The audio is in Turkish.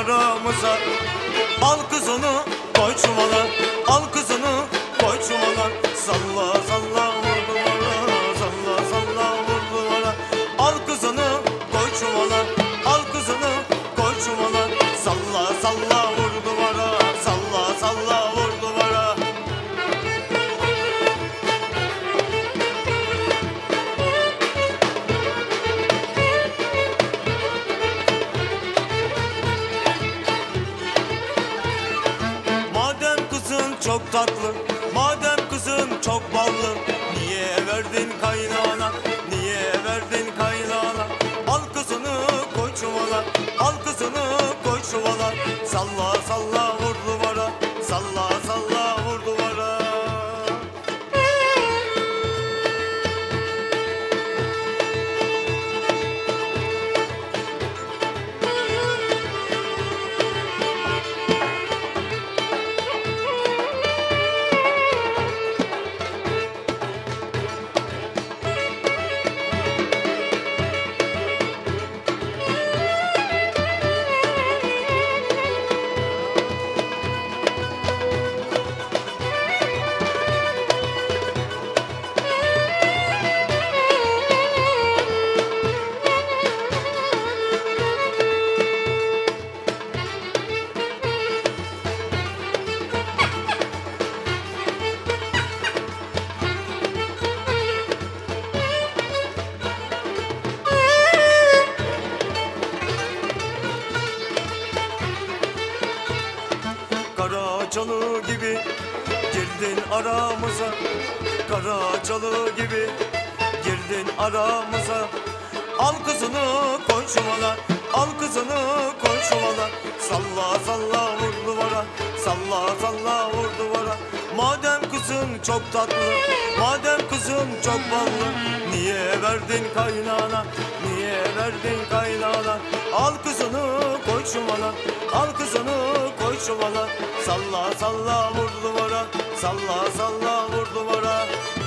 aramıza. Al kızını koy çuvala, al kızını koy çuvala. Salla salla vur duvara, salla salla vur duvara. Al kızını koy çuvala, al kızını koy çuvala. Salla salla vur duvara, salla salla vur duvara. Madem kızın çok tatlı, madem kızın çok ballı, niye verdin kaynana, niye verdin kaynana? Al kızını koy çuvala, al kızını koy çuvala. Salla salla vur duvara, salla salla vur duvara. Karacalı gibi girdin aramıza, Karacalı gibi girdin aramıza. Al kızını koy çuvala, al kızını koy çuvala. Salla salla vur duvara, salla salla vur duvara. Madem kızın çok tatlı, madem kızın çok ballı, niye verdin kaynana, niye verdin kaynana? Al kızını koy çuvala, al kızını koy çuvala. Salla salla vur duvara, salla salla vur duvara.